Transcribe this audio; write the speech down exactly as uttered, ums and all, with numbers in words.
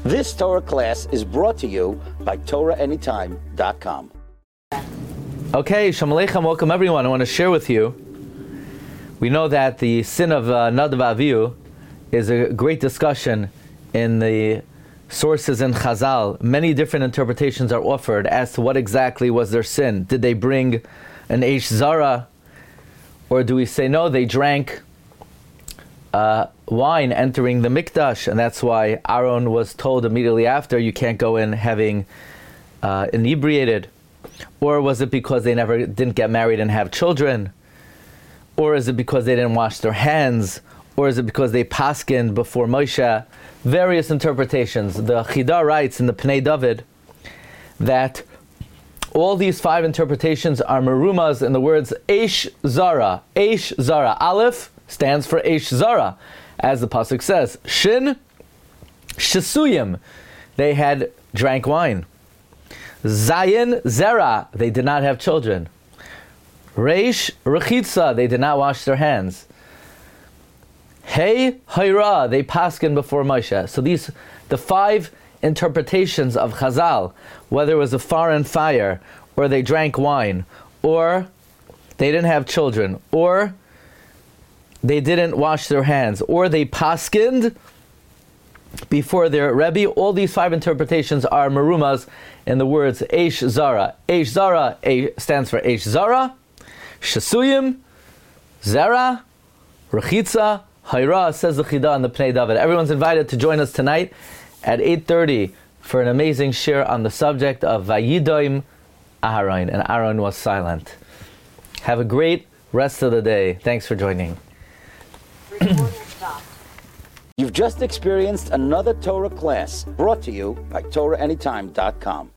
This Torah class is brought to you by Torah Anytime dot com. Okay, Shalom Aleichem, welcome everyone. I want to share with you, we know that the sin of uh, Nadav Avihu is a great discussion in the sources in Chazal. Many different interpretations are offered as to what exactly was their sin. Did they bring an Eish Zara? Or do we say no, they drank uh, wine entering the Mikdash, and that's why Aaron was told immediately after, you can't go in having uh, inebriated. Or was it because they never didn't get married and have children? Or is it because they didn't wash their hands? Or is it because they paskined before Moshe? Various interpretations. The Chidah writes in the Pnei David that all these five interpretations are merumas in the words Eish Zara. Eish Zara. Aleph stands for Eish Zara, as the pasuk says. Shin, Shesuyim. They had drank wine. Zayin, Zera. They did not have children. Reish, Rechitza. They did not wash their hands. Hey, Hayra. They paskin before Moshe. So these, the five interpretations of Chazal, whether it was a foreign fire, or they drank wine, or they didn't have children, or they didn't wash their hands, or they paskind before their Rebbe, all these five interpretations are merumas in the words Eish Zara. Eish Zara a, stands for Eish Zara, Shesuyim, Zera, Rechitza, Hayra, says the Chidah and the Pnei David. Everyone's invited to join us tonight at eight thirty for an amazing shir on the subject of Vayidoim Aharon, and Aaron was silent. Have a great rest of the day. Thanks for joining. You've just experienced another Torah class brought to you by Torah Anytime dot com.